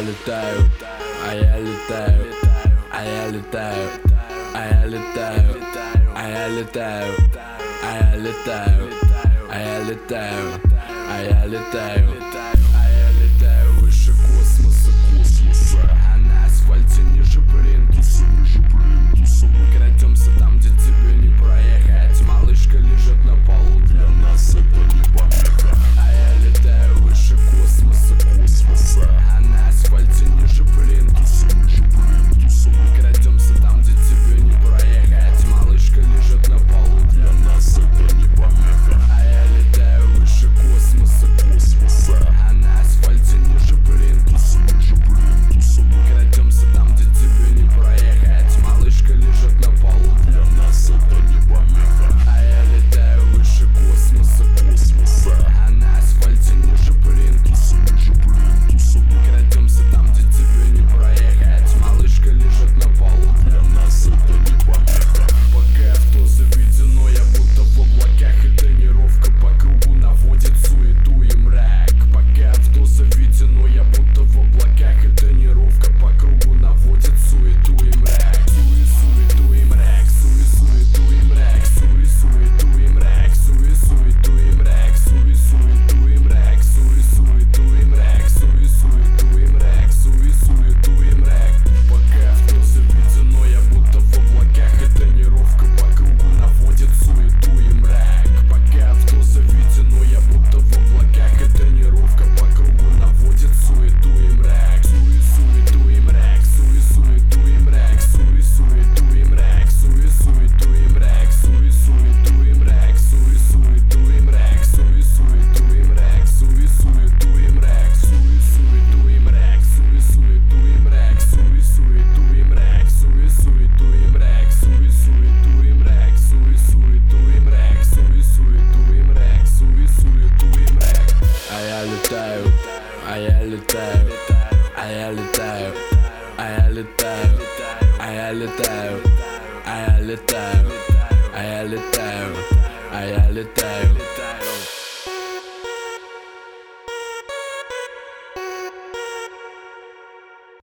летаю, а я летаю, а я летаю, а я летаю, а я летаю, а я летаю, а я летаю, а я летаю, а я летаю выше космоса, а на асфальте ниже плинтуса. Мы крадемся там, где тебе не проехать. Малышка лежит на полу, для нас это не помеха. А я летаю выше космоса, а на асфальте ниже плинтуса. Мы крадемся там, где тебе не проехать. Малышка лежит на полу, для нас это не помеха. А я летаю выше космоса, а на асфальте ниже плинтуса. Мы крадемся там, где тебе не проехать. Малышка лежит на полу, для нас это не помеха. А я летаю выше космоса, а на асфальте ниже плинтуса. Мы крадемся там, где тебе не проехать. Малышка лежит на полу, для нас это не помеха. Пока авто заведено, я будто в облаках, и тонировка по кругу наводит суету и мрак. Пока авто заведено, я будто в облаках, и тонировка по кругу наводит суету и мрак. Суету и мрак, суету и мрак, суету и мрак, суету и мрак, суету и мрак, суету и мрак, суету и мрак, суету и мрак. Пока авто заведено, я будто в облаках, и тонировка по кругу наводит суету и мрак. Пока авто заведено, я будто в облаках, и тонировка по кругу наводит суету и мрак. Суету и мрак, суету и мрак, суету и мрак, суету и мрак, суету и мрак, суету и мрак, суету и мрак, суету и мрак, суету и мрак, суету и мрак, суету и мрак, суету и мрак, суету и мрак, суету и мрак, суету и мрак, суету и мрак. А я летаю, а я летаю, а я летаю, а я летаю, а я летаю, а я летаю, а я летаю, а я летаю.